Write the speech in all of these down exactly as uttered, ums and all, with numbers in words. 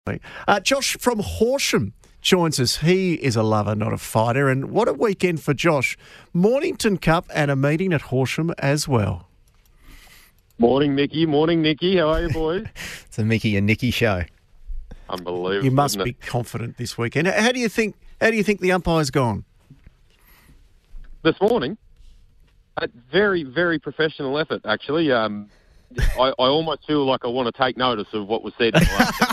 Uh, Josh from Horsham joins us. He is a lover, not a fighter. And what a weekend for Josh. Mornington Cup and a meeting at Horsham as well. Morning, Mickey. Morning, Nicky. How are you, boys? It's a Mickey and Nicky show. Unbelievable. You must isn't be it? confident this weekend. How do you think? How do you think the umpire's gone? This morning, a very, very professional effort, actually. Um, I, I almost feel like I want to take notice of what was said in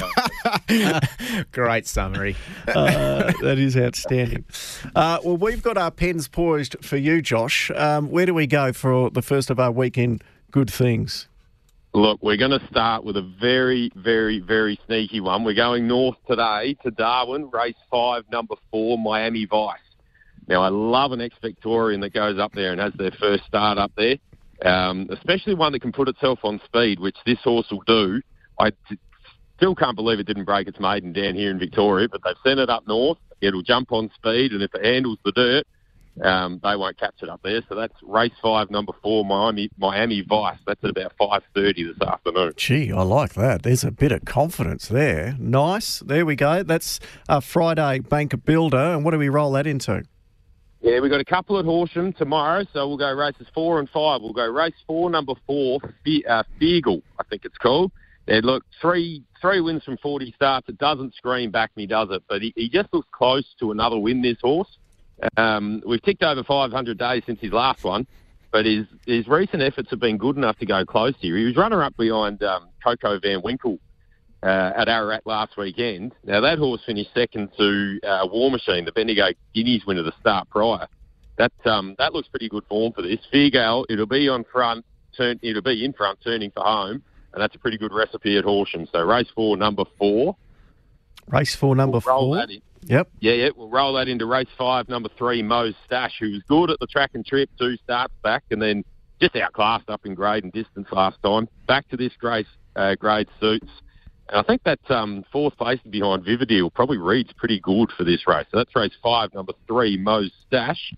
the last show. Great summary. Uh, that is outstanding. Uh, well, we've got our pens poised for you, Josh. Um, where do we go for the first of our weekend good things? Look, we're going to start with a very, very, very sneaky one. We're going north today to Darwin, race five, number four, Miami Vice. Now, I love an ex-Victorian that goes up there and has their first start up there, um, especially one that can put itself on speed, which this horse will do. I t- still can't believe it didn't break its maiden down here in Victoria, but they've sent it up north. It'll jump on speed, and if it handles the dirt, um, they won't catch it up there. So that's race five, number four, Miami Miami Vice. That's at about five thirty this afternoon. Gee, I like that. There's a bit of confidence there. Nice. There we go. That's a Friday Banker Builder. And what do we roll that into? Yeah, we've got a couple at Horsham tomorrow, so we'll go races four and five. We'll go race four, number four, Fe- uh, Feagle, I think it's called. Yeah, look, three three wins from forty starts. It doesn't scream back me, does it? But he, he just looks close to another win, this horse. Um, we've ticked over five hundred days since his last one, but his his recent efforts have been good enough to go close here. He was runner-up behind um, Coco Van Winkle uh, at Ararat last weekend. Now, that horse finished second to uh, War Machine, the Bendigo Guineas winner, the start prior. That um, that looks pretty good form for this. Feargale, it'll be on front, turn, it'll be in front, turning for home, and that's a pretty good recipe at Horsham. So race four, number four. Race four, number we'll roll four. That in. Yep. Yeah, yeah. We'll roll that into race five, number three, Mo's Stash, who was good at the track and trip, two starts back, and then just outclassed up in grade and distance last time. Back to this grade, uh, grade suits. And I think that um, fourth place behind Vivadil probably reads pretty good for this race. So that's race five, number three, Mo's Stash.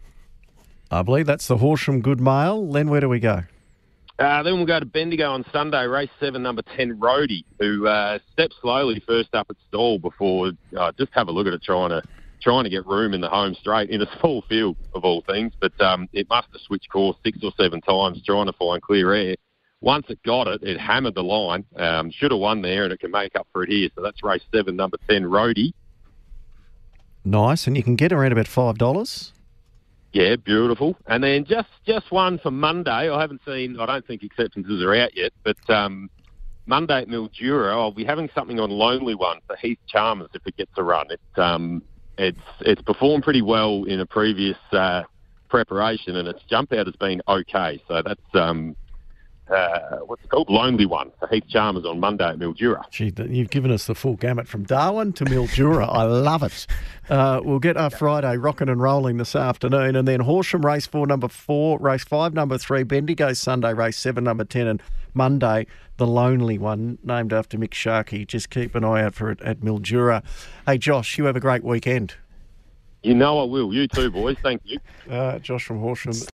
I believe that's the Horsham Good Mail. Then where do we go? Uh, then we'll go to Bendigo on Sunday, race seven, number ten, Rhodey, who uh, stepped slowly first up at stall before, uh, just have a look at it, trying to trying to get room in the home straight in a small field of all things. But um, it must have switched course six or seven times trying to find clear air. Once it got it, it hammered the line. Um, should have won there, and it can make up for it here. So that's race seven, number ten, Rhodey. Nice, and you can get around about five dollars. Yeah, beautiful. And then just, just one for Monday. I haven't seen, I don't think acceptances are out yet, but um, Monday at Mildura, I'll be having something on Lonely One for Heath Chalmers if it gets a run. It, um, it's it's performed pretty well in a previous uh, preparation, and its jump out has been okay. So that's, um, uh, what's it called? Lonely One for Heath Chalmers on Monday at Mildura. Gee, you've given us the full gamut from Darwin to Mildura. I love it. Uh, we'll get our Friday rocking and rolling this afternoon, and then Horsham race four, number four, race five, number three, Bendigo Sunday, race seven, number ten, and Monday, the Lonely One, named after Mick Sharkey. Just keep an eye out for it at Mildura. Hey, Josh, you have a great weekend. You know I will. You too, boys. Thank you. Uh, Josh from Horsham.